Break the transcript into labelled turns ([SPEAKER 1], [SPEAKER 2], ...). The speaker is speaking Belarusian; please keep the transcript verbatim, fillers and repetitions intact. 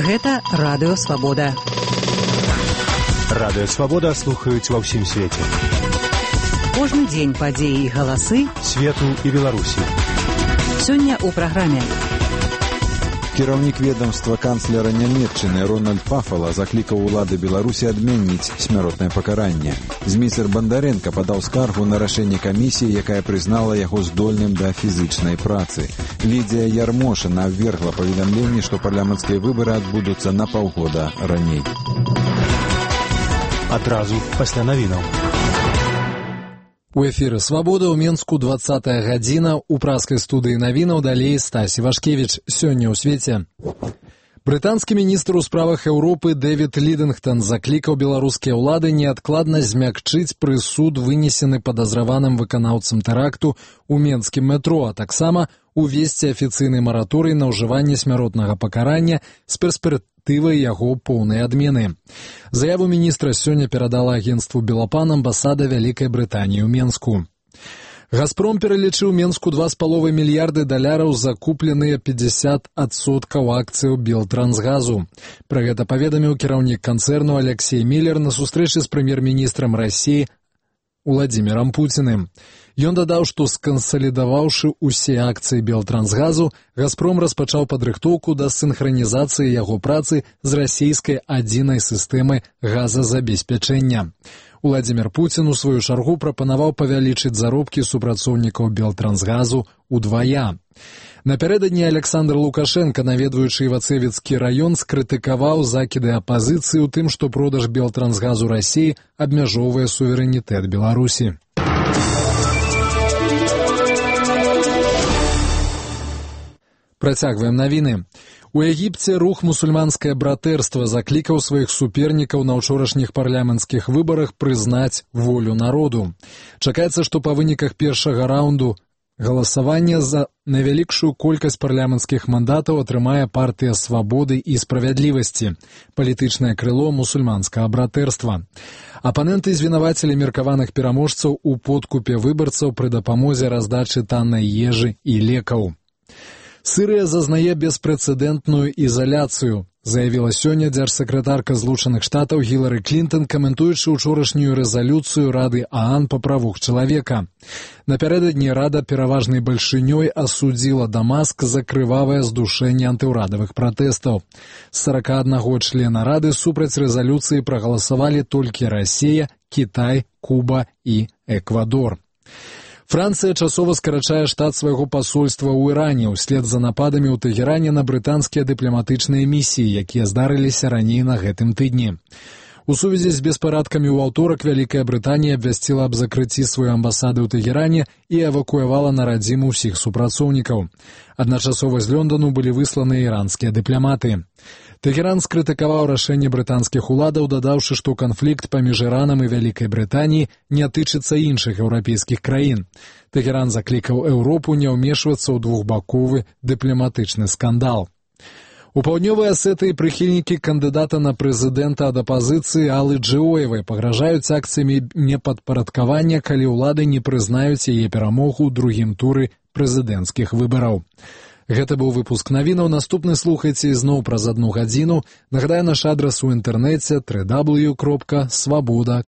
[SPEAKER 1] Гэта Радыё Свабода.
[SPEAKER 2] Радыё Свабода слухаюць ва ўсім свеце.
[SPEAKER 1] Кожны дзень падзеі і галасы
[SPEAKER 2] свету і Беларусі.
[SPEAKER 1] Сёння ў праграме.
[SPEAKER 3] Кіраўнік ведомства канцлера Нямецчыны Рональд Пафала заклікаў улады Беларусі адменніць смяротнае пакаранне. Зміцер Бандаренка падаў скаргу на рашэнне камісіі, якая прызнала яго здольным да фізычнай працы. Лідія Ярмошына абвергла паведамленне, што парламенцкія выбары адбудуцца на паўгода раней.
[SPEAKER 2] Адразу пасля навінаў.
[SPEAKER 4] У эфіры «Свабода» ў Менску двадцатая гадзіна. У праскай студыі навінаў далей Стась Івашкевіч. Сёння ў свеце. Брытанскі міністр у справах Еўропы Дэвід Лідынгтон заклікаў беларускія ўлады неадкладна змякчыць прысуд, вынесены падазраваным выканаўцам тэракту ў менскім метро, а таксама увесці афіцыйны мараторый на ўжыванне смяротнага пакарання з перспектывай яго поўнай адмены. Заяву міністра сёння перадала агенцтву «Белапан» амбасада Вялікай Брытаніі ў Менску. «Газпром» пералічыў Менску два з паловай мільярды даляраў за купленыя пятьдесят адсоткаў акцыяў Белтрансгазу. Пра гэта паведаміў кіраўнік канцэрну Алексей Міллер на сустрэчы з прэм'ер-міністрам Расіі Владзімірам Пуціным. Ён дадаў, што скансалідаваўшы ўсе акцыі Белтрансгазу, «Газпром» распачаў падрыхтоўку да сінхранізацыі яго працы з расійскай адзінай сістэмай газазабеспячэння. Владзімір Пуцін у сваю чаргу прапанаваў павялічыць заробкі супрацоўнікаў Белтрансгазу удвая. Напярэдадні Александр Лукашенко, наведваючы Івацэвіцкі раён, скрытыкаваў закіды апазіцыі ў тым, што продаж Белтрансгазу Расіі абмяжоўвае суверэнітэт Беларусі. Працягваем навіны. У Егіпце рух «Мусульманскае братэрства» заклікаў сваіх супернікаў на ўчорашніх парламенцкіх выбарах прызнаць волю народу. Чакаецца, што па выніках першага раунду галасавання за найвялікшую колькасць парламенцкіх мандатаў атрымае партыя «Свабоды і справядлівасці», палітычнае крыло «Мусульманскага братэрства». Апаненты звінавацілі меркаваных пераможцаў у подкупе выбарцаў пры дапамозе раздачы таннай ежы і лекаў. Сырыя зазнае беспрэцэдэнтную ізаляцыю, заявіла сёння дзяржсакратарка Злучаных Штатаў Гілары Клінтон, каментуючы ўчорашнюю рэзалюцыю Рады ААН па правах чалавека. Напярэдадні Рада пераважнай бальшынёй асудзіла Дамаск за крывавае здушэнне антыўрадавых пратэстаў. З сорока аднаго члена Рады супраць рэзалюцыі прагаласавалі толькі Расія, Кітай, Куба і Эквадор. Францыя часова скарачае штат свайго пасольства ў Іране ўслед за нападамі ў Тэгеране на брытанскія дыпламатычныя місіі, якія здарыліся раней на гэтым тыдні. У сувязі з беспарадкамі ў аўторак Вялікая Брытанія абвясціла аб закрыцці сваёй амбасады ў Тэгеране і эвакуявала на радзіму ўсіх супрацоўнікаў. Адначасова з Лёндану былі высланы іранскія дыпламаты. Тэгеран скрытыкаваў рашэнне брытанскіх уладаў, дадаўшы, што канфлікт паміж Іранам і Вялікай Брытаніяй не тычыцца іншых еўрапейскіх краін. Тэгеран заклікаў Еўропу не ўмешвацца ў двухбаковы дыпламатычны скандал. У Паўднёвай Асетыі прыхільнікі кандыдата на прэзідэнта ад апазіцыі Аллы Джыоевай пагражаюць акцыямі непадпарадкавання, калі ўлады не прызнаюць яе перамогу ў другім туры прэзідэнцкіх выбараў. Гэта быў выпуск навінаў. Наступны слухайце ізноў праз адну гадзіну. Нагадаю, наш адрас у інтэрнэце дабл ю дабл ю дабл ю кропка свабода